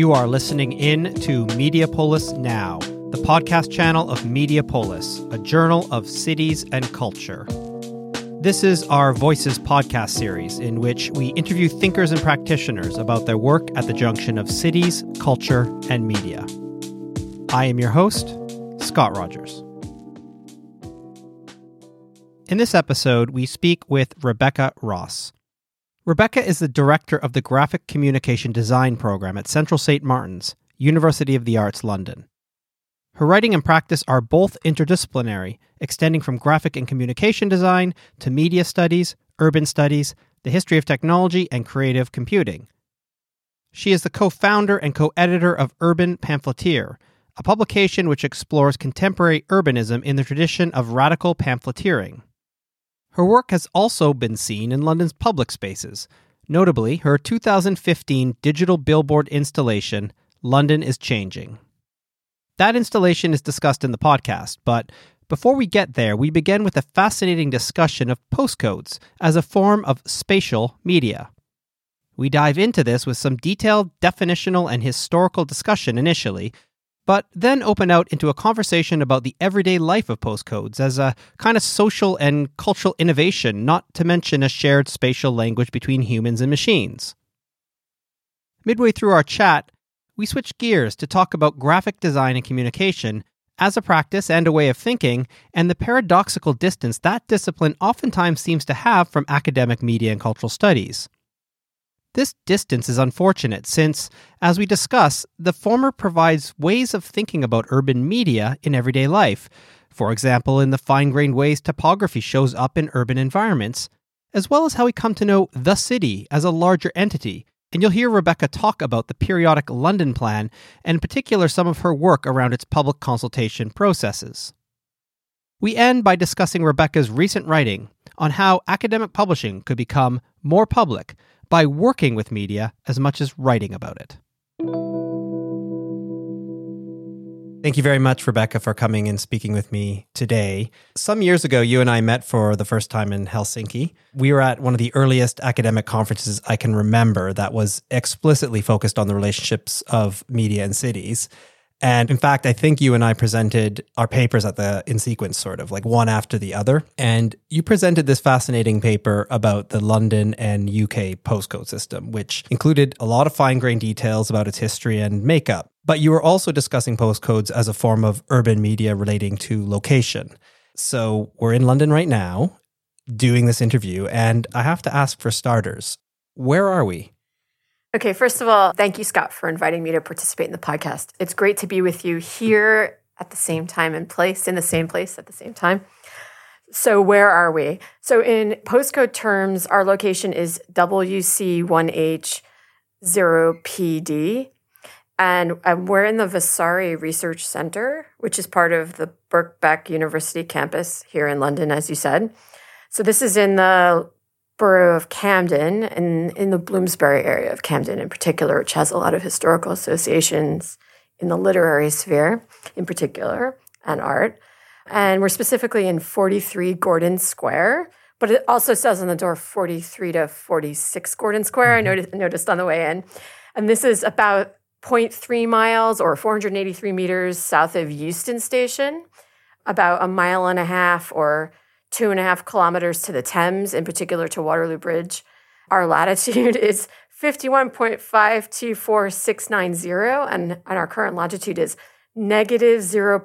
You are listening in to Mediapolis Now, the podcast channel of Mediapolis, a journal of cities and culture. This is our Voices podcast series, in which we interview thinkers and practitioners about their work at the junction of cities, culture, and media. I am your host, Scott Rogers. In this episode, we speak with Rebecca Ross. Rebecca is the director of the Graphic Communication Design program at Central St. Martin's, University of the Arts, London. Her writing and practice are both interdisciplinary, extending from graphic and communication design to media studies, urban studies, the history of technology, and creative computing. She is the co-founder and co-editor of Urban Pamphleteer, a publication which explores contemporary urbanism in the tradition of radical pamphleteering. Her work has also been seen in London's public spaces, notably her 2015 digital billboard installation, London is Changing. That installation is discussed in the podcast, but before we get there, we begin with a fascinating discussion of postcodes as a form of spatial media. We dive into this with some detailed definitional and historical discussion initially, but then open out into a conversation about the everyday life of postcodes as a kind of social and cultural innovation, not to mention a shared spatial language between humans and machines. Midway through our chat, we switch gears to talk about graphic design and communication as a practice and a way of thinking, and the paradoxical distance that discipline oftentimes seems to have from academic media and cultural studies. This distance is unfortunate since, as we discuss, the former provides ways of thinking about urban media in everyday life, for example, in the fine-grained ways topography shows up in urban environments, as well as how we come to know the city as a larger entity. And you'll hear Rebecca talk about the periodic London Plan, and in particular some of her work around its public consultation processes. We end by discussing Rebecca's recent writing on how academic publishing could become more public by working with media as much as writing about it. Thank you very much, Rebecca, for coming and speaking with me today. Some years ago, you and I met for the first time in Helsinki. We were at one of the earliest academic conferences I can remember that was explicitly focused on the relationships of media and cities. And in fact, I think you and I presented our papers in sequence, sort of, like one after the other. And you presented this fascinating paper about the London and UK postcode system, which included a lot of fine-grained details about its history and makeup. But you were also discussing postcodes as a form of urban media relating to location. So we're in London right now doing this interview, and I have to ask for starters, where are we? Okay, first of all, thank you, Scott, for inviting me to participate in the podcast. It's great to be with you here at the same time and place, in the same place at the same time. So where are we? So in postcode terms, our location is WC1H0PD, and we're in the Vasari Research Center, which is part of the Birkbeck University campus here in London, as you said. So this is in the borough of Camden, and in the Bloomsbury area of Camden in particular, which has a lot of historical associations in the literary sphere in particular, and art. And we're specifically in 43 Gordon Square, but it also says on the door 43 to 46 Gordon Square, I noticed on the way in. And this is about 0.3 miles or 483 meters south of Euston Station, about a mile and a half or 2.5 kilometers to the Thames, in particular to Waterloo Bridge. Our latitude is 51.524690, and our current longitude is negative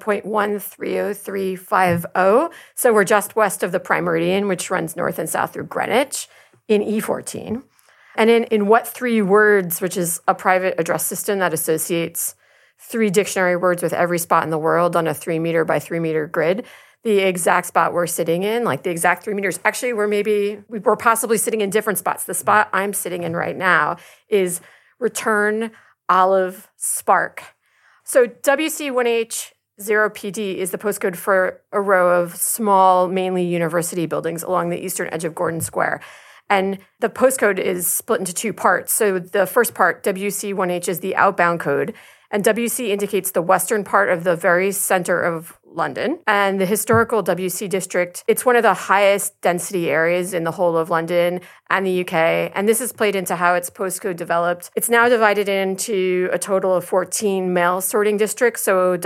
0.130350. So we're just west of the Prime Meridian, which runs north and south through Greenwich in E14. And in What Three Words, which is a private address system that associates 3 dictionary words with every spot in the world on a 3 meter by 3 meter grid, the exact spot we're sitting in, like the exact 3 meters. Actually, we're possibly sitting in different spots. The spot I'm sitting in right now is Return Olive Spark. So WC1H0PD is the postcode for a row of small, mainly university buildings along the eastern edge of Gordon Square. And the postcode is split into 2 parts. So the first part, WC1H, is the outbound code, and WC indicates the western part of the very center of London. And the historical WC district, it's one of the highest density areas in the whole of London and the UK. And this has played into how its postcode developed. It's now divided into a total of 14 mail sorting districts. So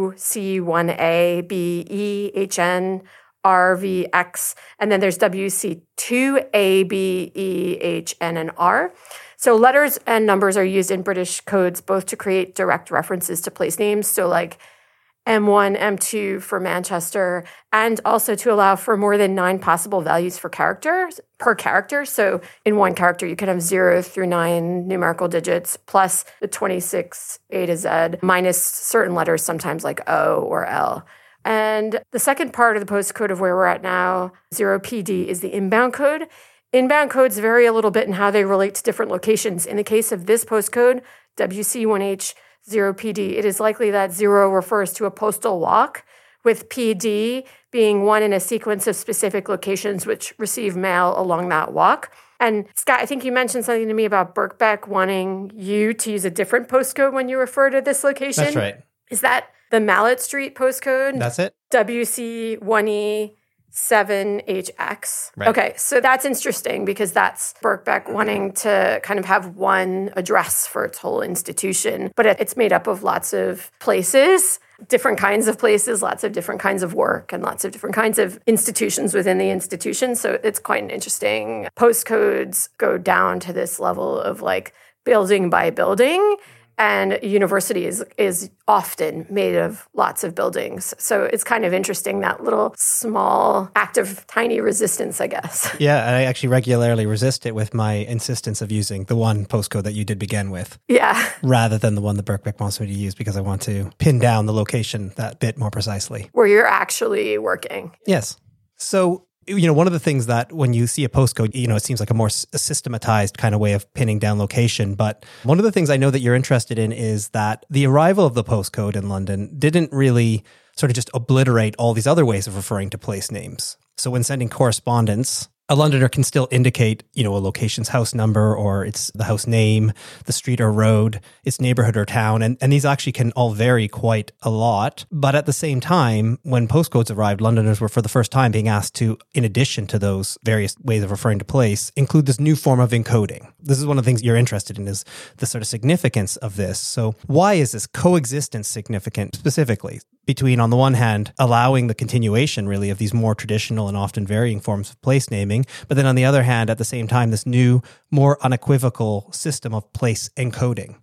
WC1A, B, E, HN, R, V, X. And then there's WC2, A, B, E, H, N, and R. So letters and numbers are used in British codes both to create direct references to place names, so like M1, M2 for Manchester, and also to allow for more than 9 possible values per character. So in one character, you could have 0 through 9 numerical digits, plus the 26 A to Z, minus certain letters, sometimes like O or L. And the second part of the postcode of where we're at now, 0PD, is the inbound code. Inbound codes vary a little bit in how they relate to different locations. In the case of this postcode, WC1H 0PD, it is likely that 0 refers to a postal walk, with PD being one in a sequence of specific locations which receive mail along that walk. And Scott, I think you mentioned something to me about Birkbeck wanting you to use a different postcode when you refer to this location. That's right. Is that the Mallet Street postcode? That's it. WC1E 7HX. Right. Okay, so that's interesting because that's Birkbeck wanting to kind of have one address for its whole institution, but it's made up of lots of places, different kinds of places, lots of different kinds of work, and lots of different kinds of institutions within the institution. So it's quite an interesting. Postcodes go down to this level of like building by building. And a university is often made of lots of buildings. So it's kind of interesting, that little small act of tiny resistance, I guess. Yeah, I actually regularly resist it with my insistence of using the one postcode that you did begin with. Yeah. Rather than the one that Birkbeck wants me to use, because I want to pin down the location that bit more precisely. Where you're actually working. Yes. So, one of the things that when you see a postcode, it seems like a more systematized kind of way of pinning down location. But one of the things I know that you're interested in is that the arrival of the postcode in London didn't really sort of just obliterate all these other ways of referring to place names. So when sending correspondence, a Londoner can still indicate, a location's house number, or it's the house name, the street or road, its neighborhood or town. And these actually can all vary quite a lot. But at the same time, when postcodes arrived, Londoners were for the first time being asked to, in addition to those various ways of referring to place, include this new form of encoding. This is one of the things you're interested in, is the sort of significance of this. So why is this coexistence significant specifically between, on the one hand, allowing the continuation really of these more traditional and often varying forms of place naming, but then on the other hand, at the same time, this new, more unequivocal system of place encoding?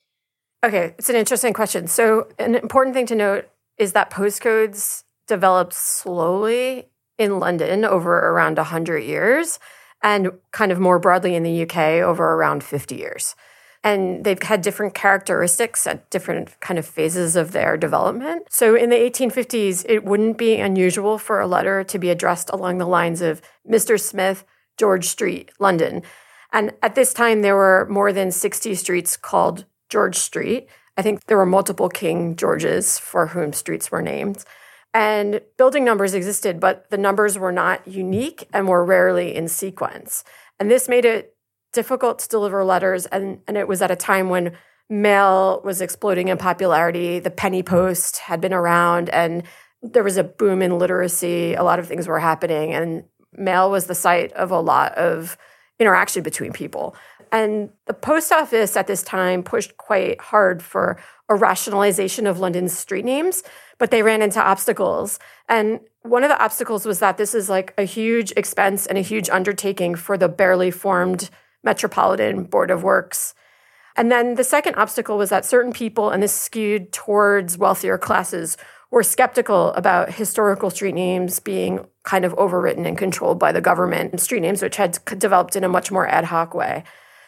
Okay, it's an interesting question. So an important thing to note is that postcodes developed slowly in London over around 100 years, and kind of more broadly in the UK over around 50 years. And they've had different characteristics at different kind of phases of their development. So in the 1850s, it wouldn't be unusual for a letter to be addressed along the lines of Mr. Smith, George Street, London. And at this time, there were more than 60 streets called George Street. I think there were multiple King Georges for whom streets were named. And building numbers existed, but the numbers were not unique and were rarely in sequence. And this made it difficult to deliver letters, and it was at a time when mail was exploding in popularity. The penny post had been around, and there was a boom in literacy. A lot of things were happening, and mail was the site of a lot of interaction between people. And the post office at this time pushed quite hard for a rationalization of London's street names, but they ran into obstacles. And one of the obstacles was that this is like a huge expense and a huge undertaking for the barely formed Metropolitan Board of Works. And then the second obstacle was that certain people, and this skewed towards wealthier classes, were skeptical about historical street names being kind of overwritten and controlled by the government, street names which had developed in a much more ad hoc way.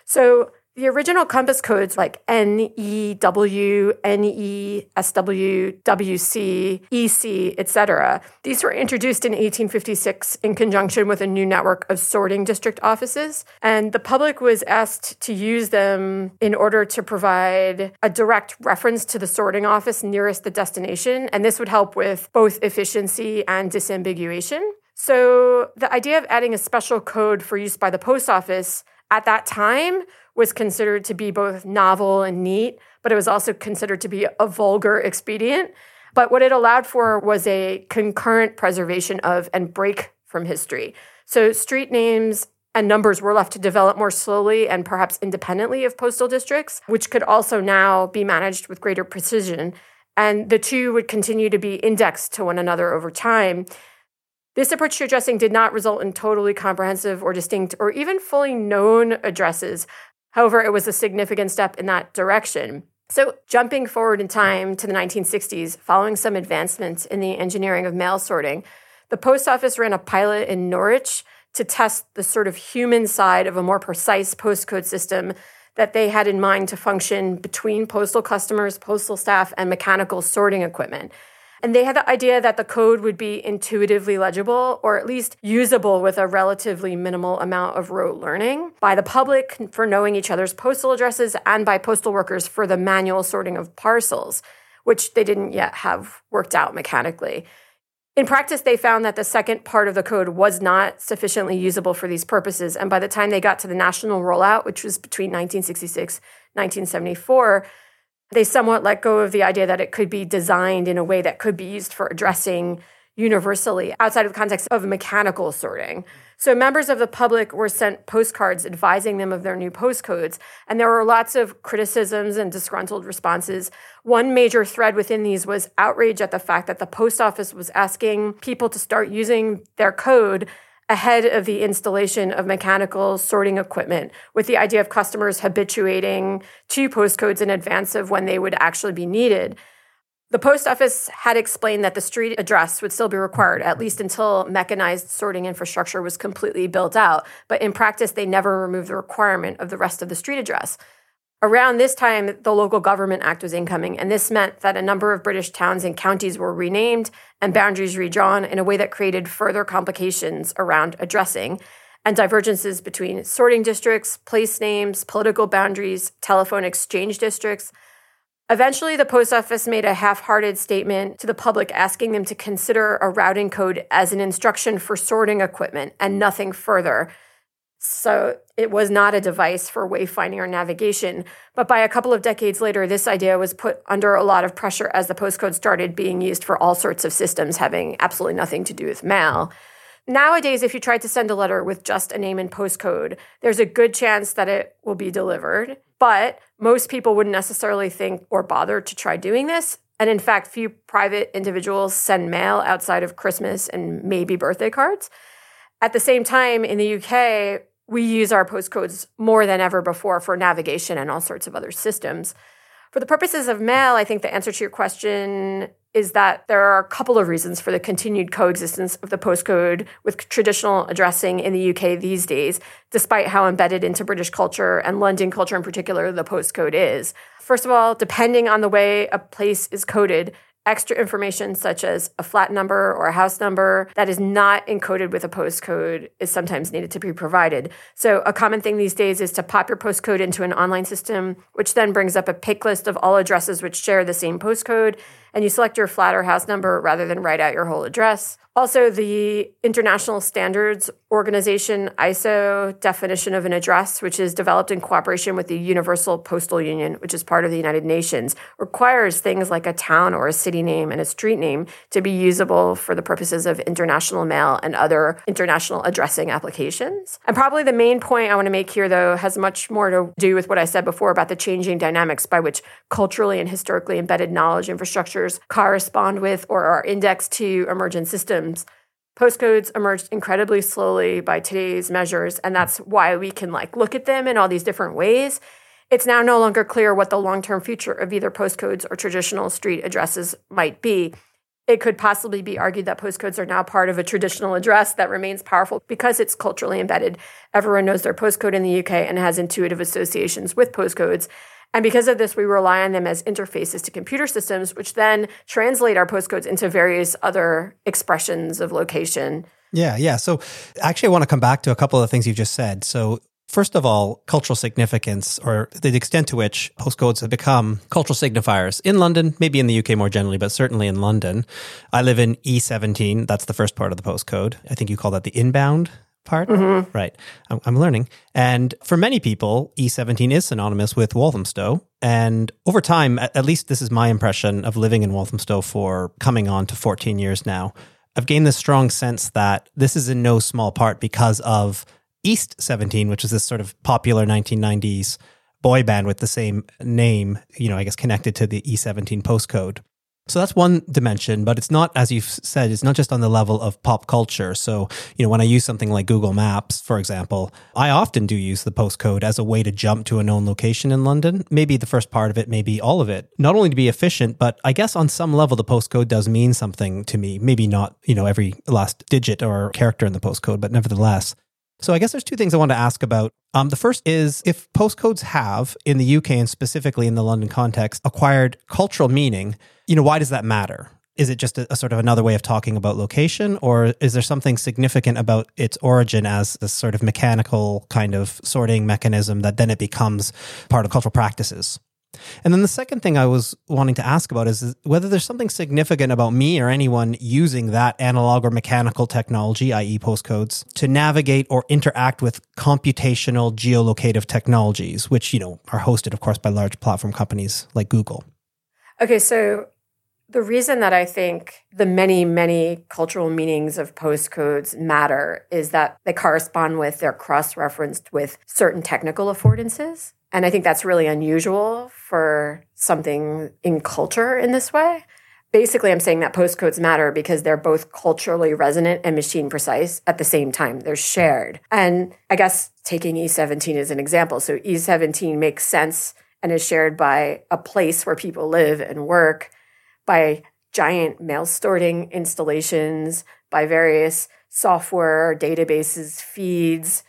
So the original compass codes like NEW, NESW, WC, EC, etc., these were introduced in 1856 in conjunction with a new network of sorting district offices. And the public was asked to use them in order to provide a direct reference to the sorting office nearest the destination. And this would help with both efficiency and disambiguation. So the idea of adding a special code for use by the post office at that time was considered to be both novel and neat, but it was also considered to be a vulgar expedient. But what it allowed for was a concurrent preservation of and break from history. So street names and numbers were left to develop more slowly and perhaps independently of postal districts, which could also now be managed with greater precision. And the two would continue to be indexed to one another over time. This approach to addressing did not result in totally comprehensive or distinct or even fully known addresses. However, it was a significant step in that direction. So jumping forward in time to the 1960s, following some advancements in the engineering of mail sorting, the post office ran a pilot in Norwich to test the sort of human side of a more precise postcode system that they had in mind to function between postal customers, postal staff, and mechanical sorting equipment. And they had the idea that the code would be intuitively legible or at least usable with a relatively minimal amount of rote learning by the public for knowing each other's postal addresses and by postal workers for the manual sorting of parcels, which they didn't yet have worked out mechanically. In practice, they found that the second part of the code was not sufficiently usable for these purposes. And by the time they got to the national rollout, which was between 1966 and 1974, they somewhat let go of the idea that it could be designed in a way that could be used for addressing universally outside of the context of mechanical sorting. So members of the public were sent postcards advising them of their new postcodes, and there were lots of criticisms and disgruntled responses. One major thread within these was outrage at the fact that the post office was asking people to start using their code ahead of the installation of mechanical sorting equipment, with the idea of customers habituating to postcodes in advance of when they would actually be needed. The post office had explained that the street address would still be required, at least until mechanized sorting infrastructure was completely built out. But in practice, they never removed the requirement of the rest of the street address. Around this time, the Local Government Act was incoming, and this meant that a number of British towns and counties were renamed and boundaries redrawn in a way that created further complications around addressing and divergences between sorting districts, place names, political boundaries, telephone exchange districts. Eventually, the post office made a half-hearted statement to the public asking them to consider a routing code as an instruction for sorting equipment and nothing further. So it was not a device for wayfinding or navigation. But by a couple of decades later, this idea was put under a lot of pressure as the postcode started being used for all sorts of systems having absolutely nothing to do with mail. Nowadays, if you try to send a letter with just a name and postcode, there's a good chance that it will be delivered. But most people wouldn't necessarily think or bother to try doing this. And in fact, few private individuals send mail outside of Christmas and maybe birthday cards. At the same time, in the UK, we use our postcodes more than ever before for navigation and all sorts of other systems. For the purposes of mail, I think the answer to your question is that there are a couple of reasons for the continued coexistence of the postcode with traditional addressing in the UK these days, despite how embedded into British culture and London culture in particular the postcode is. First of all, depending on the way a place is coded, extra information such as a flat number or a house number that is not encoded with a postcode is sometimes needed to be provided. So a common thing these days is to pop your postcode into an online system, which then brings up a pick list of all addresses which share the same postcode, and you select your flat or house number rather than write out your whole address. Also, the International Standards Organization, ISO, definition of an address, which is developed in cooperation with the Universal Postal Union, which is part of the United Nations, requires things like a town or a city name and a street name to be usable for the purposes of international mail and other international addressing applications. And probably the main point I want to make here, though, has much more to do with what I said before about the changing dynamics by which culturally and historically embedded knowledge infrastructures correspond with or are indexed to emergent systems. Postcodes emerged incredibly slowly by today's measures, and that's why we can look at them in all these different ways. It's now no longer clear what the long-term future of either postcodes or traditional street addresses might be. It could possibly be argued that postcodes are now part of a traditional address that remains powerful because it's culturally embedded. Everyone knows their postcode in the UK and has intuitive associations with postcodes. And because of this, we rely on them as interfaces to computer systems, which then translate our postcodes into various other expressions of location. Yeah. So actually, I want to come back to a couple of the things you just said. So first of all, cultural significance, or the extent to which postcodes have become cultural signifiers in London, maybe in the UK more generally, but certainly in London. I live in E17. That's the first part of the postcode. I think you call that the inbound part. Mm-hmm. Right. I'm learning. And for many people, E17 is synonymous with Walthamstow. And over time, at least this is my impression of living in Walthamstow for coming on to 14 years now, I've gained this strong sense that this is in no small part because of East 17, which is this sort of popular 1990s boy band with the same name, I guess connected to the E17 postcode. So that's one dimension, but it's not, as you've said, it's not just on the level of pop culture. So, when I use something like Google Maps, for example, I often do use the postcode as a way to jump to a known location in London. Maybe the first part of it, maybe all of it. Not only to be efficient, but I guess on some level, the postcode does mean something to me. Maybe not, every last digit or character in the postcode, but nevertheless. So I guess there's two things I want to ask about. The first is if postcodes have, in the UK and specifically in the London context, acquired cultural meaning, why does that matter? Is it just a sort of another way of talking about location, or is there something significant about its origin as a sort of mechanical kind of sorting mechanism that then it becomes part of cultural practices? And then the second thing I was wanting to ask about is whether there's something significant about me or anyone using that analog or mechanical technology, i.e. postcodes, to navigate or interact with computational geolocative technologies, which, are hosted, of course, by large platform companies like Google. Okay, so the reason that I think the many, many cultural meanings of postcodes matter is that they correspond with, they're cross-referenced with certain technical affordances. And I think that's really unusual for something in culture in this way. Basically, I'm saying that postcodes matter because they're both culturally resonant and machine precise at the same time. They're shared. And I guess taking E17 as an example. So E17 makes sense and is shared by a place where people live and work, by giant mail sorting installations, by various software databases, feeds,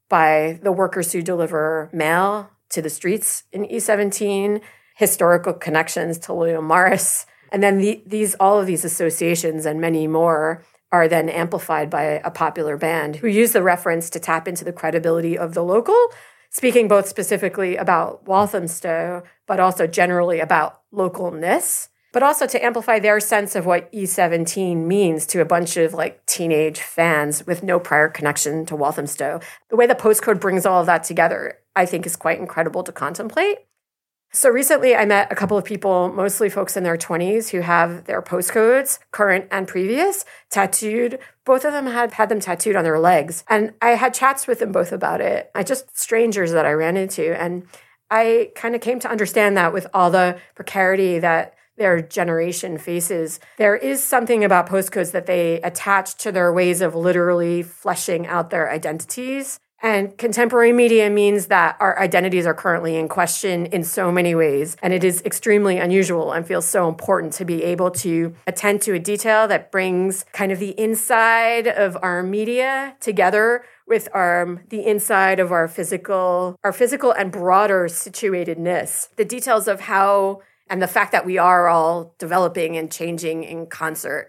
by the workers who deliver mail to the streets in E17, historical connections to William Morris. And then all of these associations and many more are then amplified by a popular band who use the reference to tap into the credibility of the local, speaking both specifically about Walthamstow, but also generally about localness, but also to amplify their sense of what E17 means to a bunch of teenage fans with no prior connection to Walthamstow. The way the postcode brings all of that together, I think, is quite incredible to contemplate. So recently I met a couple of people, mostly folks in their 20s, who have their postcodes, current and previous, tattooed. Both of them had them tattooed on their legs. And I had chats with them both about it. Strangers that I ran into. And I kind of came to understand that with all the precarity that their generation faces, there is something about postcodes that they attach to their ways of literally fleshing out their identities. And contemporary media means that our identities are currently in question in so many ways. And it is extremely unusual and feels so important to be able to attend to a detail that brings kind of the inside of our media together with the inside of our physical and broader situatedness. The details of how and the fact that we are all developing and changing in concert.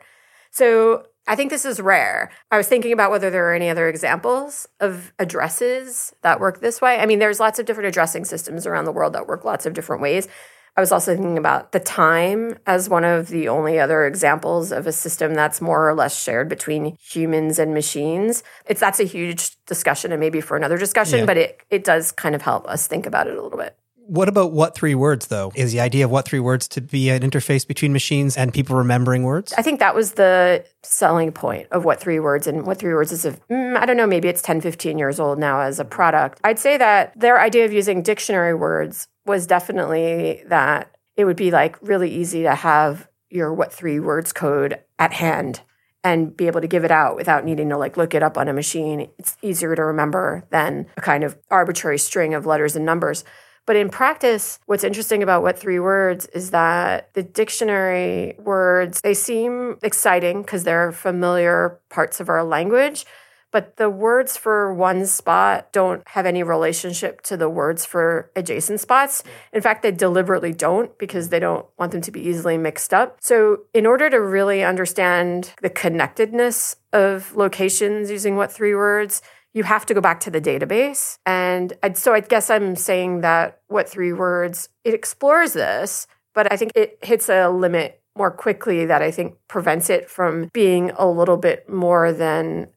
So I think this is rare. I was thinking about whether there are any other examples of addresses that work this way. I mean, there's lots of different addressing systems around the world that work lots of different ways. I was also thinking about the time as one of the only other examples of a system that's more or less shared between humans and machines. That's a huge discussion and maybe for another discussion, but it does kind of help us think about it a little bit. What about what three words, though? Is the idea of what three words to be an interface between machines and people remembering words? I think that was the selling point of what three words. And what three words is, I don't know, maybe it's 10, 15 years old now as a product. I'd say that their idea of using dictionary words was definitely that it would be really easy to have your what three words code at hand and be able to give it out without needing to look it up on a machine. It's easier to remember than a kind of arbitrary string of letters and numbers. But in practice, what's interesting about what three words is that the dictionary words, they seem exciting because they're familiar parts of our language, but the words for one spot don't have any relationship to the words for adjacent spots. In fact, they deliberately don't because they don't want them to be easily mixed up. So in order to really understand the connectedness of locations using what three words, you have to go back to the database. And so I guess I'm saying that what three words, it explores this, but I think it hits a limit more quickly that I think prevents it from being a little bit more than a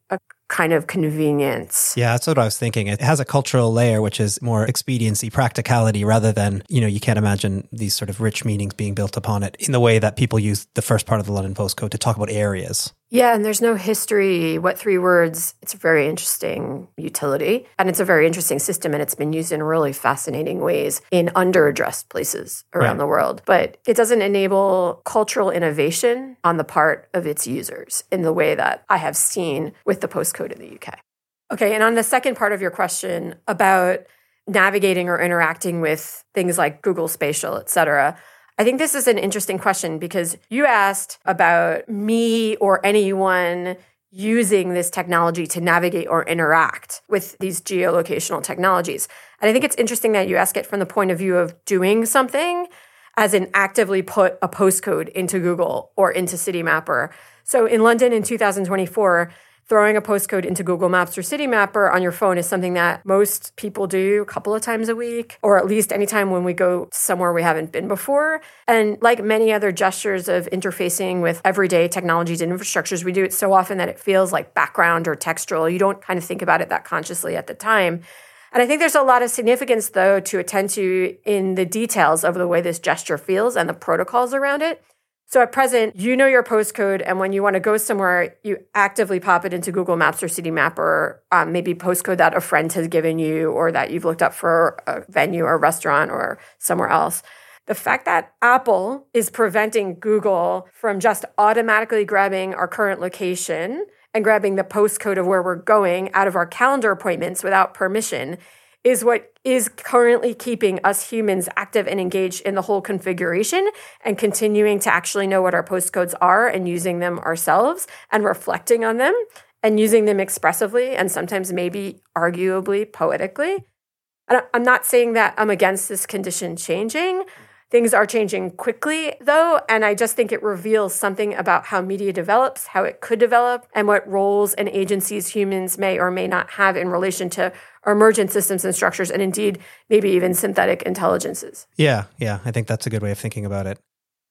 kind of convenience. Yeah, that's what I was thinking. It has a cultural layer, which is more expediency, practicality, rather than, you can't imagine these sort of rich meanings being built upon it in the way that people use the first part of the London postcode to talk about areas. Yeah, and there's no history. What 3 words? It's a very interesting utility, and it's a very interesting system, and it's been used in really fascinating ways in under-addressed places around the world. But it doesn't enable cultural innovation on the part of its users in the way that I have seen with the postcode in the UK. Okay, and on the second part of your question about navigating or interacting with things like Google Spatial, et cetera, I think this is an interesting question because you asked about me or anyone using this technology to navigate or interact with these geolocational technologies. And I think it's interesting that you ask it from the point of view of doing something, as in actively put a postcode into Google or into Citymapper. So in London in 2024, throwing a postcode into Google Maps or Citymapper on your phone is something that most people do a couple of times a week, or at least anytime when we go somewhere we haven't been before. And like many other gestures of interfacing with everyday technologies and infrastructures, we do it so often that it feels like background or textual. You don't kind of think about it that consciously at the time. And I think there's a lot of significance, though, to attend to in the details of the way this gesture feels and the protocols around it. So at present, you know your postcode, and when you want to go somewhere, you actively pop it into Google Maps or Citymapper, maybe postcode that a friend has given you or that you've looked up for a venue or restaurant or somewhere else. The fact that Apple is preventing Google from just automatically grabbing our current location and grabbing the postcode of where we're going out of our calendar appointments without permission is what is currently keeping us humans active and engaged in the whole configuration and continuing to actually know what our postcodes are and using them ourselves and reflecting on them and using them expressively and sometimes maybe arguably poetically. And I'm not saying that I'm against this condition changing. Things are changing quickly, though, and I just think it reveals something about how media develops, how it could develop, and what roles and agencies humans may or may not have in relation to emergent systems and structures, and indeed, maybe even synthetic intelligences. Yeah, I think that's a good way of thinking about it.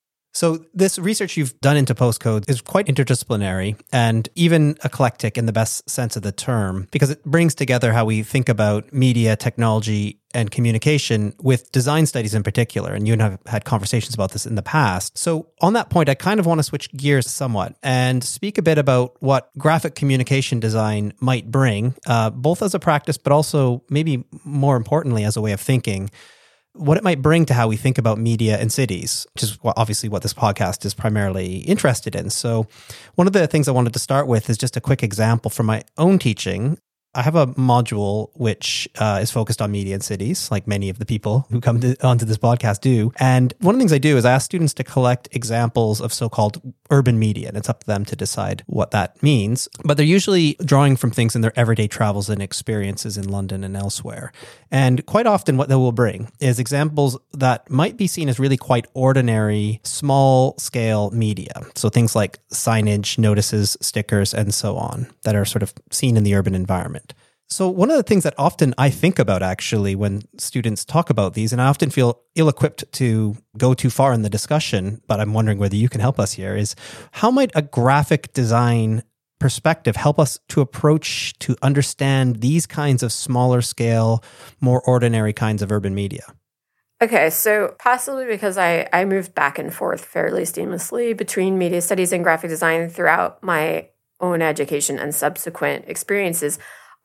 So this research you've done into postcodes is quite interdisciplinary and even eclectic in the best sense of the term, because it brings together how we think about media, technology, and communication with design studies in particular. And you and I have had conversations about this in the past. So on that point, I kind of want to switch gears somewhat and speak a bit about what graphic communication design might bring, both as a practice, but also maybe more importantly, as a way of thinking, what it might bring to how we think about media in cities, which is obviously what this podcast is primarily interested in. So one of the things I wanted to start with is just a quick example from my own teaching. I have a module which is focused on media in cities, like many of the people who come onto this podcast do. And one of the things I do is I ask students to collect examples of so-called urban media, and it's up to them to decide what that means. But they're usually drawing from things in their everyday travels and experiences in London and elsewhere. And quite often what they will bring is examples that might be seen as really quite ordinary, small-scale media. So things like signage, notices, stickers, and so on that are sort of seen in the urban environment. So one of the things that often I think about actually when students talk about these, and I often feel ill-equipped to go too far in the discussion, but I'm wondering whether you can help us here, is how might a graphic design perspective help us to approach, to understand these kinds of smaller scale, more ordinary kinds of urban media? Okay, so possibly because I moved back and forth fairly seamlessly between media studies and graphic design throughout my own education and subsequent experiences,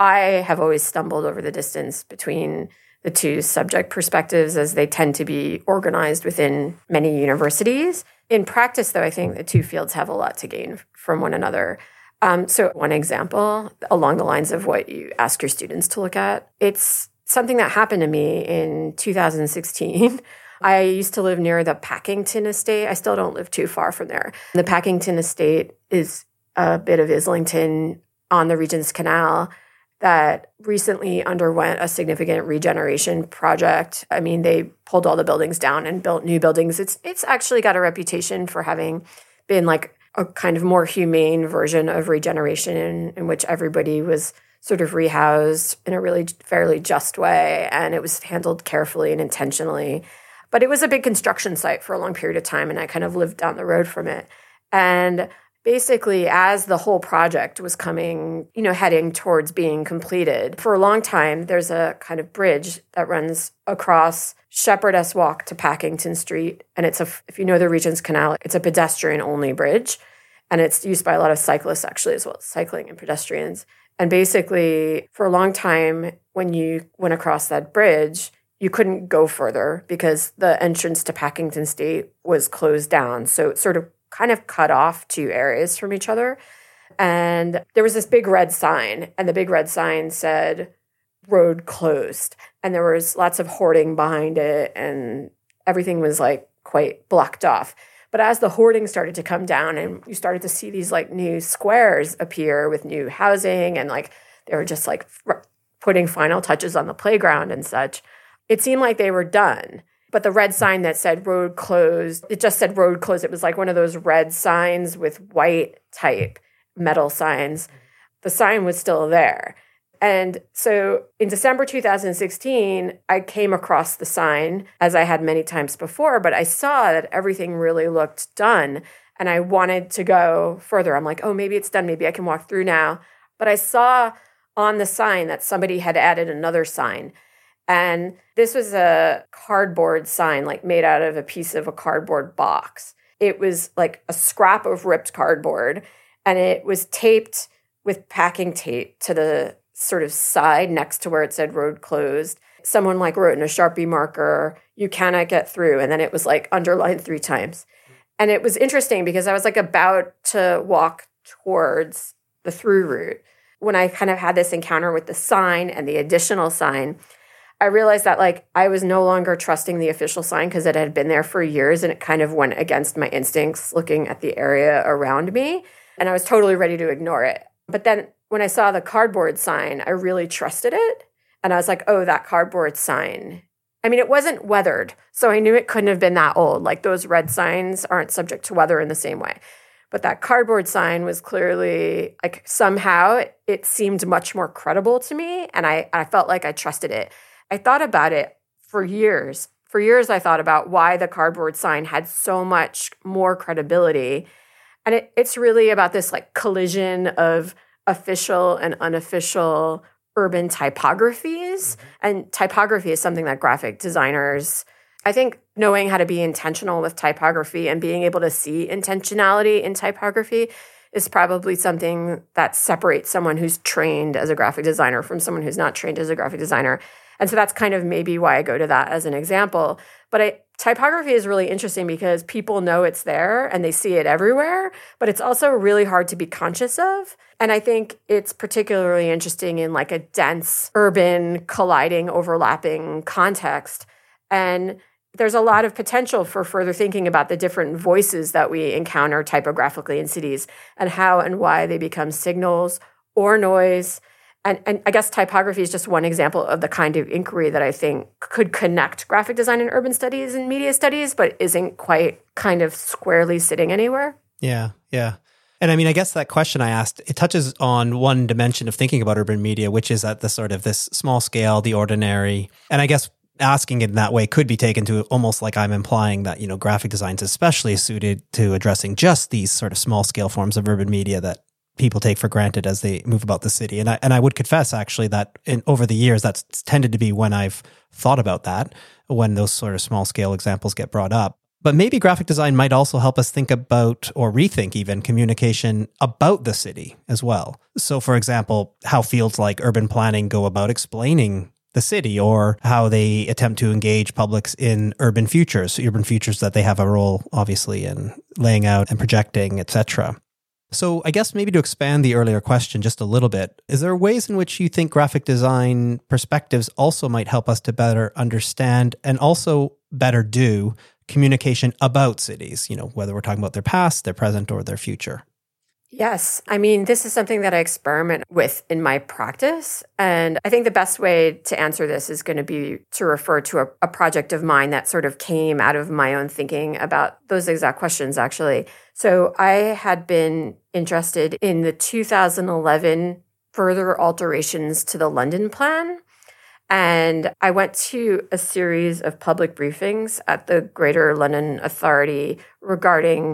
I have always stumbled over the distance between the two subject perspectives as they tend to be organized within many universities. In practice, though, I think the two fields have a lot to gain from one another. So one example along the lines of what you ask your students to look at, it's something that happened to me in 2016. I used to live near the Packington Estate. I still don't live too far from there. The Packington Estate is a bit of Islington on the Regent's Canal that recently underwent a significant regeneration project. I mean, they pulled all the buildings down and built new buildings. It's actually got a reputation for having been like a kind of more humane version of regeneration in which everybody was sort of rehoused in a really fairly just way, and it was handled carefully and intentionally. But it was a big construction site for a long period of time, and I kind of lived down the road from it. And basically, as the whole project was coming, heading towards being completed, for a long time, there's a kind of bridge that runs across Shepherdess Walk to Packington Street. And if you know the Regent's Canal, it's a pedestrian-only bridge. And it's used by a lot of cyclists, actually, as well as cycling and pedestrians. And basically, for a long time, when you went across that bridge, you couldn't go further because the entrance to Packington State was closed down. So it sort of kind of cut off two areas from each other. And there was this big red sign, and the big red sign said, "Road closed." And there was lots of hoarding behind it, and everything was like quite blocked off. But as the hoarding started to come down and you started to see these like new squares appear with new housing, and like they were just like putting final touches on the playground and such, it seemed like they were done. But the red sign that said road closed, it just said road closed. It was like one of those red signs with white type metal signs. The sign was still there. And so in December 2016, I came across the sign, as I had many times before, but I saw that everything really looked done. And I wanted to go further. I'm like, oh, maybe it's done. Maybe I can walk through now. But I saw on the sign that somebody had added another sign. And this was a cardboard sign, like made out of a piece of a cardboard box. It was like a scrap of ripped cardboard, and it was taped with packing tape to the sort of side next to where it said road closed. Someone like wrote in a Sharpie marker, "You cannot get through." And then it was like underlined 3 times. And it was interesting because I was like about to walk towards the through route when I kind of had this encounter with the sign and the additional sign. I realized that like I was no longer trusting the official sign because it had been there for years, and it kind of went against my instincts looking at the area around me. And I was totally ready to ignore it. But then when I saw the cardboard sign, I really trusted it. And I was like, oh, that cardboard sign. I mean, it wasn't weathered, so I knew it couldn't have been that old. Like those red signs aren't subject to weather in the same way. But that cardboard sign was clearly, like somehow it seemed much more credible to me. And I felt like I trusted it. I thought about it for years. For years, I thought about why the cardboard sign had so much more credibility. And it's really about this like collision of official and unofficial urban typographies. And typography is something that graphic designers, I think knowing how to be intentional with typography and being able to see intentionality in typography is probably something that separates someone who's trained as a graphic designer from someone who's not trained as a graphic designer. And so that's kind of maybe why I go to that as an example. But typography is really interesting because people know it's there and they see it everywhere, but it's also really hard to be conscious of. And I think it's particularly interesting in like a dense, urban, colliding, overlapping context. And there's a lot of potential for further thinking about the different voices that we encounter typographically in cities and how and why they become signals or noise. And I guess typography is just one example of the kind of inquiry that I think could connect graphic design and urban studies and media studies, but isn't quite kind of squarely sitting anywhere. Yeah, yeah. And I mean, I guess that question I asked, it touches on one dimension of thinking about urban media, which is at the sort of this small scale, the ordinary. And I guess asking it in that way could be taken to almost like I'm implying that, graphic design is especially suited to addressing just these sort of small scale forms of urban media that people take for granted as they move about the city. And I would confess actually that over the years, that's tended to be when I've thought about that, when those sort of small scale examples get brought up. But maybe graphic design might also help us think about or rethink even communication about the city as well. So for example, how fields like urban planning go about explaining the city, or how they attempt to engage publics in urban futures that they have a role obviously in laying out and projecting, etc. So I guess maybe to expand the earlier question just a little bit, is there ways in which you think graphic design perspectives also might help us to better understand and also better do communication about cities, whether we're talking about their past, their present, or their future? Yes. I mean, this is something that I experiment with in my practice. And I think the best way to answer this is going to be to refer to a project of mine that sort of came out of my own thinking about those exact questions, actually. So I had been interested in the 2011 further alterations to the London Plan. And I went to a series of public briefings at the Greater London Authority regarding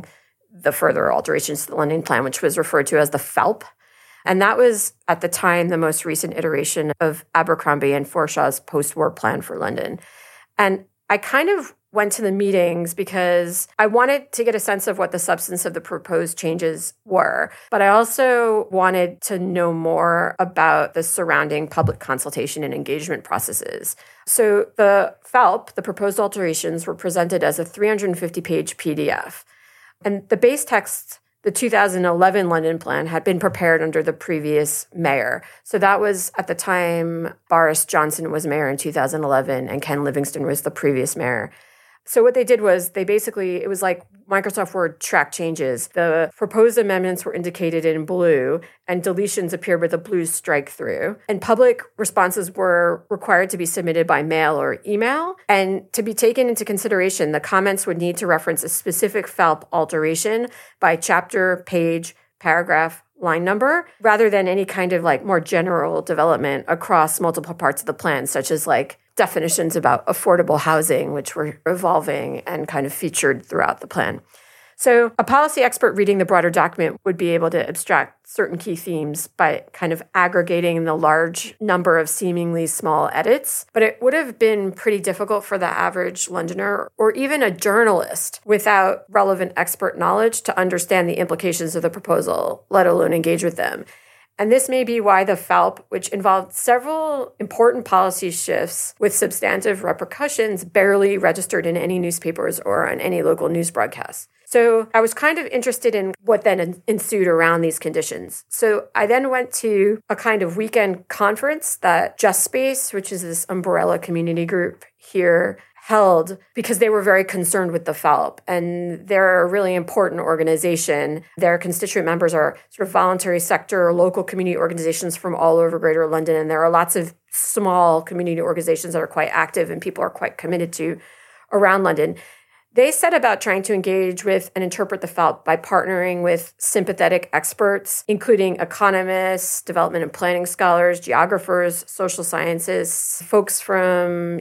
the further alterations to the London Plan, which was referred to as the FALP. And that was, at the time, the most recent iteration of Abercrombie and Forshaw's post-war plan for London. And I kind of went to the meetings because I wanted to get a sense of what the substance of the proposed changes were. But I also wanted to know more about the surrounding public consultation and engagement processes. So the FALP, the proposed alterations, were presented as a 350-page PDF. And the base text, the 2011 London Plan, had been prepared under the previous mayor. So that was, at the time, Boris Johnson was mayor in 2011, and Ken Livingstone was the previous mayor. So what they did was it was like Microsoft Word track changes. The proposed amendments were indicated in blue, and deletions appeared with a blue strike through. And public responses were required to be submitted by mail or email. And to be taken into consideration, the comments would need to reference a specific FALP alteration by chapter, page, paragraph, line number, rather than any kind of like more general development across multiple parts of the plan, such as like definitions about affordable housing, which were evolving and kind of featured throughout the plan. So a policy expert reading the broader document would be able to abstract certain key themes by kind of aggregating the large number of seemingly small edits. But it would have been pretty difficult for the average Londoner or even a journalist without relevant expert knowledge to understand the implications of the proposal, let alone engage with them. And this may be why the FALP, which involved several important policy shifts with substantive repercussions, barely registered in any newspapers or on any local news broadcasts. So I was kind of interested in what then ensued around these conditions. So I then went to a kind of weekend conference that Just Space, which is this umbrella community group here, held because they were very concerned with the FALP. And they're a really important organization. Their constituent members are sort of voluntary sector, local community organizations from all over Greater London. And there are lots of small community organizations that are quite active and people are quite committed to around London. They set about trying to engage with and interpret the FALP by partnering with sympathetic experts, including economists, development and planning scholars, geographers, social sciences, folks from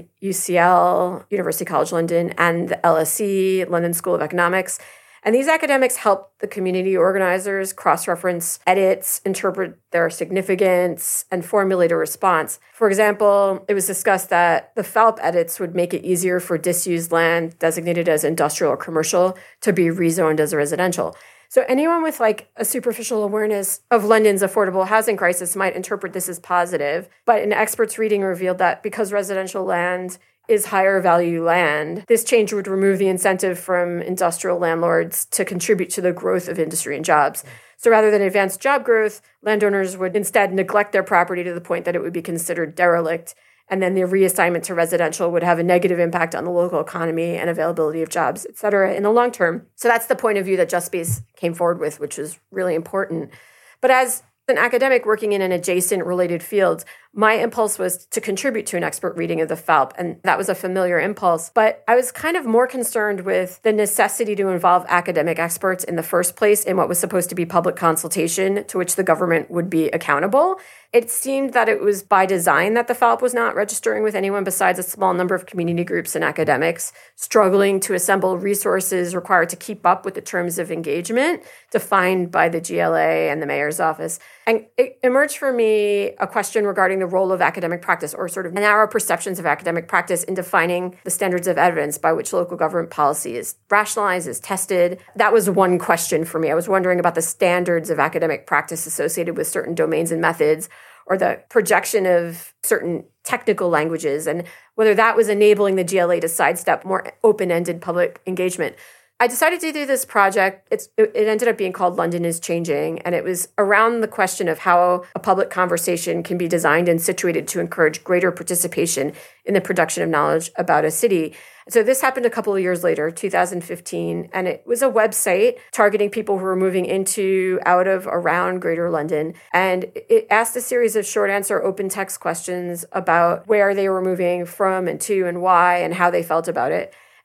UCL, University College London, and the LSE, London School of Economics. And these academics help the community organizers cross-reference edits, interpret their significance, and formulate a response. For example, it was discussed that the FALP edits would make it easier for disused land designated as industrial or commercial to be rezoned as a residential. So anyone with like a superficial awareness of London's affordable housing crisis might interpret this as positive, but an expert's reading revealed that because residential land is higher value land, this change would remove the incentive from industrial landlords to contribute to the growth of industry and jobs. So rather than advance job growth, landowners would instead neglect their property to the point that it would be considered derelict. And then the reassignment to residential would have a negative impact on the local economy and availability of jobs, et cetera, in the long term. So that's the point of view that Just Space came forward with, which was really important. But as an academic working in an adjacent related field, my impulse was to contribute to an expert reading of the FALP, and that was a familiar impulse. But I was kind of more concerned with the necessity to involve academic experts in the first place in what was supposed to be public consultation to which the government would be accountable. It seemed that it was by design that the FALP was not registering with anyone besides a small number of community groups and academics, struggling to assemble resources required to keep up with the terms of engagement defined by the GLA and the mayor's office. And it emerged for me a question regarding the role of academic practice, or sort of narrow perceptions of academic practice in defining the standards of evidence by which local government policy is rationalized, is tested. That was one question for me. I was wondering about the standards of academic practice associated with certain domains and methods, or the projection of certain technical languages, and whether that was enabling the GLA to sidestep more open-ended public engagement. I decided to do this project. It ended up being called London is Changing, and it was around the question of how a public conversation can be designed and situated to encourage greater participation in the production of knowledge about a city. So this happened a couple of years later, 2015, and it was a website targeting people who were moving into, out of, around Greater London. And it asked a series of short answer open text questions about where they were moving from and to and why and how they felt about it.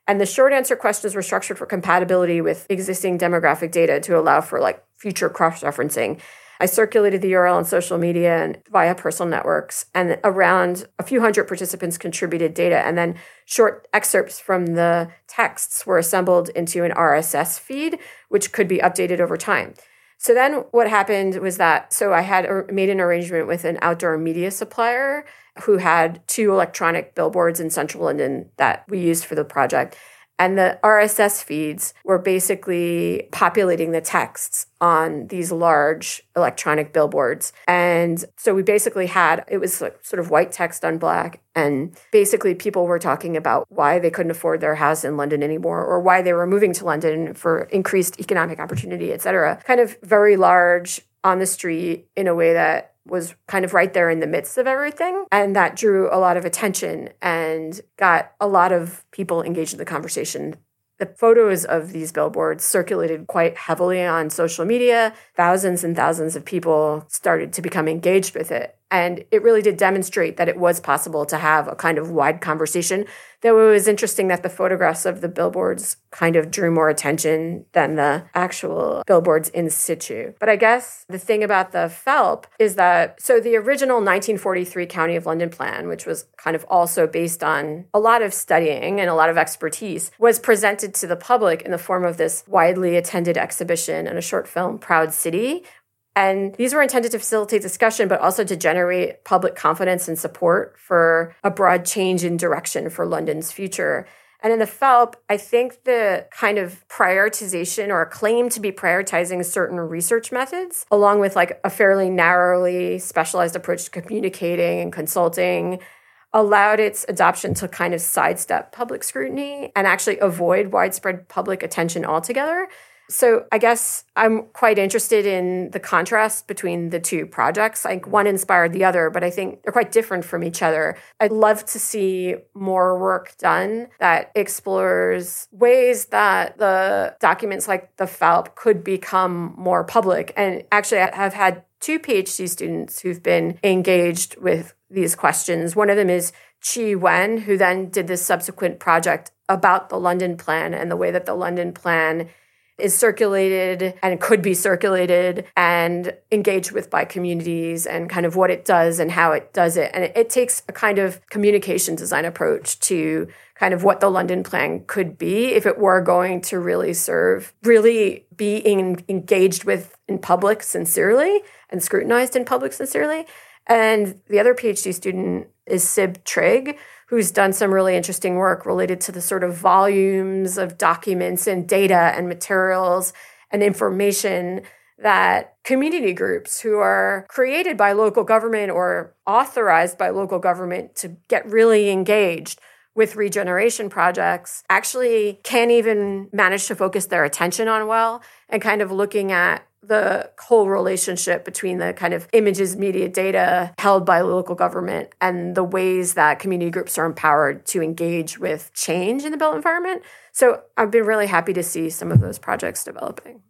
And the short answer questions were structured for compatibility with existing demographic data to allow for like future cross-referencing. I circulated the URL on social media and via personal networks, and around a few hundred participants contributed data. And then short excerpts from the texts were assembled into an RSS feed, which could be updated over time. So then what happened was that, so I had made an arrangement with an outdoor media supplier who had 2 electronic billboards in central London that we used for the project. And the RSS feeds were basically populating the texts on these large electronic billboards. And so we basically had, it was like sort of white text on black. And basically people were talking about why they couldn't afford their house in London anymore, or why they were moving to London for increased economic opportunity, et cetera. Kind of very large on the street in a way that was kind of right there in the midst of everything. And that drew a lot of attention and got a lot of people engaged in the conversation. The photos of these billboards circulated quite heavily on social media. Thousands and thousands of people started to become engaged with it. And it really did demonstrate that it was possible to have a kind of wide conversation. Though it was interesting that the photographs of the billboards kind of drew more attention than the actual billboards in situ. But I guess the thing about the FELP is that, so the original 1943 County of London plan, which was kind of also based on a lot of studying and a lot of expertise, was presented to the public in the form of this widely attended exhibition and a short film, Proud City. And these were intended to facilitate discussion, but also to generate public confidence and support for a broad change in direction for London's future. And in the FELP, I think the kind of prioritization or claim to be prioritizing certain research methods, along with like a fairly narrowly specialized approach to communicating and consulting, allowed its adoption to kind of sidestep public scrutiny and actually avoid widespread public attention altogether. So I guess I'm quite interested in the contrast between the 2 projects. Like one inspired the other, but I think they're quite different from each other. I'd love to see more work done that explores ways that the documents like the FELP could become more public. And actually, I have had 2 PhD students who've been engaged with these questions. One of them is Chi Wen, who then did this subsequent project about the London Plan and the way that the London Plan is circulated and could be circulated and engaged with by communities and kind of what it does and how it does it. And it takes a kind of communication design approach to kind of what the London Plan could be if it were going to really serve, really be engaged with in public sincerely and scrutinized in public sincerely. And the other PhD student is Sib Trigg, who's done some really interesting work related to the sort of volumes of documents and data and materials and information that community groups who are created by local government or authorized by local government to get really engaged with regeneration projects actually can't even manage to focus their attention on well, and kind of looking at the whole relationship between the kind of images, media, data held by local government and the ways that community groups are empowered to engage with change in the built environment. So I've been really happy to see some of those projects developing.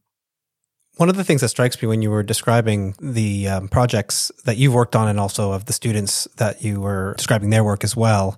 One of the things that strikes me when you were describing the projects that you've worked on and also of the students that you were describing their work as well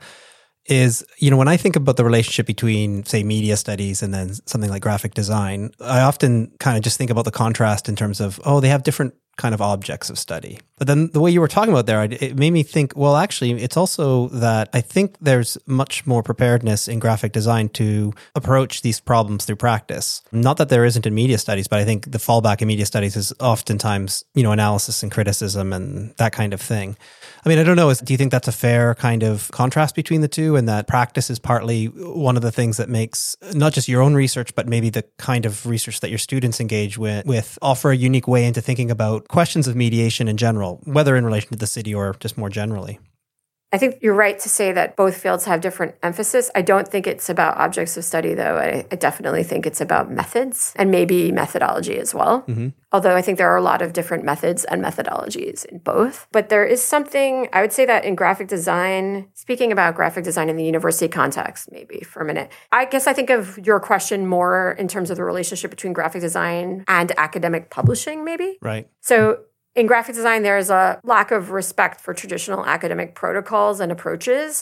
is, you know, when I think about the relationship between, say, media studies and then something like graphic design, I often kind of just think about the contrast in terms of, oh, they have different kind of objects of study. But then the way you were talking about there, it made me think, well, actually, it's also that I think there's much more preparedness in graphic design to approach these problems through practice. Not that there isn't in media studies, but I think the fallback in media studies is oftentimes, you know, analysis and criticism and that kind of thing. I mean, I don't know, do you think that's a fair kind of contrast between the two, and that practice is partly one of the things that makes not just your own research, but maybe the kind of research that your students engage with offer a unique way into thinking about questions of mediation in general, whether in relation to the city or just more generally? I think you're right to say that both fields have different emphasis. I don't think it's about objects of study, though. I definitely think it's about methods and maybe methodology as well. Mm-hmm. Although I think there are a lot of different methods and methodologies in both. But there is something, I would say that in graphic design, speaking about graphic design in the university context, maybe for a minute, I guess I think of your question more in terms of the relationship between graphic design and academic publishing, maybe. Right. So in graphic design, there is a lack of respect for traditional academic protocols and approaches.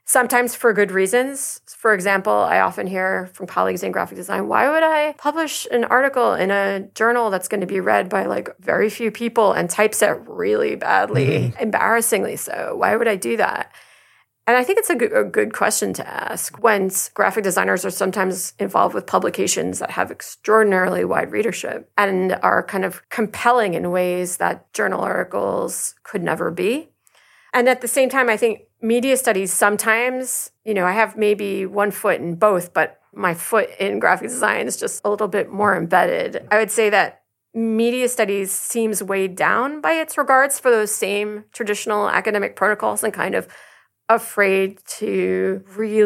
sometimes for good reasons. For example, I often hear from colleagues in graphic design, why would I publish an article in a journal that's going to be read by like very few people and typeset really badly, embarrassingly so? Why would I do that? And I think it's a good question to ask when graphic designers are sometimes involved with publications that have extraordinarily wide readership and are kind of compelling in ways that journal articles could never be. And at the same time, I think media studies sometimes, I have maybe one foot in both, but my foot in graphic design is just a little bit more embedded. I would say that media studies seems weighed down by its regards for those same traditional academic protocols and kind of afraid to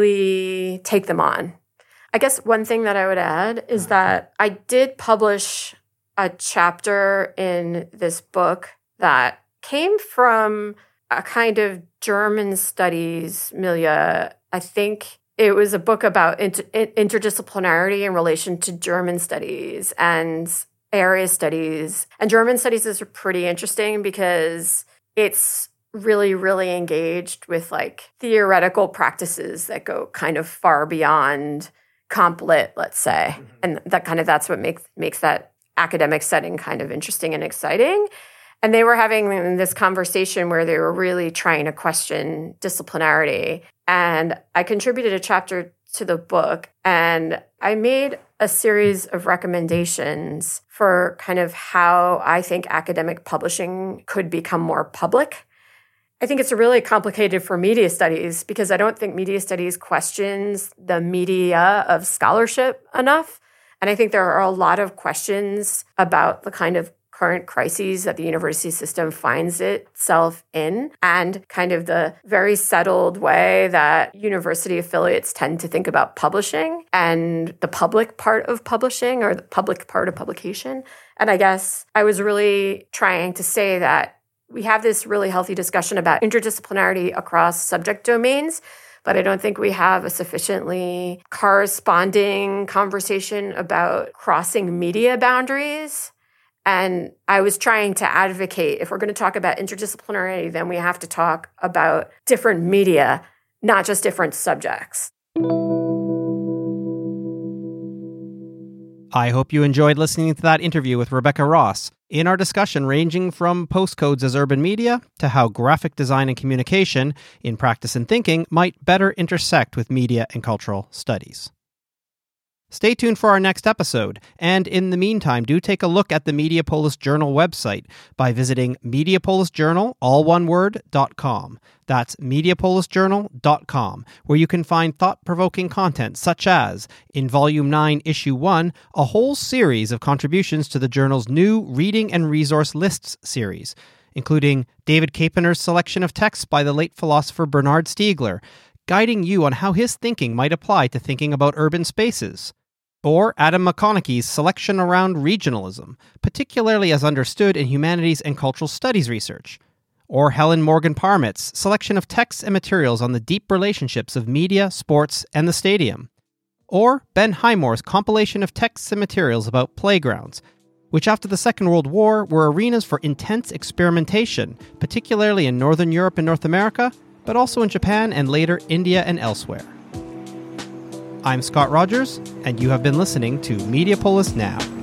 really take them on. I guess one thing that I would add is that I did publish a chapter in this book that came from a kind of German studies milieu. I think it was a book about interdisciplinarity in relation to German studies and area studies. And German studies is pretty interesting because it's really, really engaged with like theoretical practices that go kind of far beyond comp lit, let's say. And that's what makes that academic setting kind of interesting and exciting. And they were having this conversation where they were really trying to question disciplinarity. And I contributed a chapter to the book, and I made a series of recommendations for kind of how I think academic publishing could become more public. I think it's really complicated for media studies because I don't think media studies questions the media of scholarship enough. And I think there are a lot of questions about the kind of current crises that the university system finds itself in and kind of the very settled way that university affiliates tend to think about publishing and the public part of publishing or the public part of publication. And I guess I was really trying to say that we have this really healthy discussion about interdisciplinarity across subject domains, but I don't think we have a sufficiently corresponding conversation about crossing media boundaries. And I was trying to advocate, if we're going to talk about interdisciplinarity, then we have to talk about different media, not just different subjects. I hope you enjoyed listening to that interview with Rebecca Ross in our discussion ranging from postcodes as urban media to how graphic design and communication in practice and thinking might better intersect with media and cultural studies. Stay tuned for our next episode, and in the meantime, do take a look at the Mediapolis Journal website by visiting mediapolisjournal, all one word, .com. That's mediapolisjournal.com, where you can find thought-provoking content such as, in Volume 9, Issue 1, a whole series of contributions to the journal's new Reading and Resource Lists series, including David Capener's selection of texts by the late philosopher Bernard Stiegler, guiding you on how his thinking might apply to thinking about urban spaces. Or Adam McConaughey's selection around regionalism, particularly as understood in humanities and cultural studies research. Or Helen Morgan Parmit's selection of texts and materials on the deep relationships of media, sports, and the stadium. Or Ben Highmore's compilation of texts and materials about playgrounds, which after the Second World War were arenas for intense experimentation, particularly in Northern Europe and North America, but also in Japan and later India and elsewhere. I'm Scott Rogers, and you have been listening to Mediapolis Now.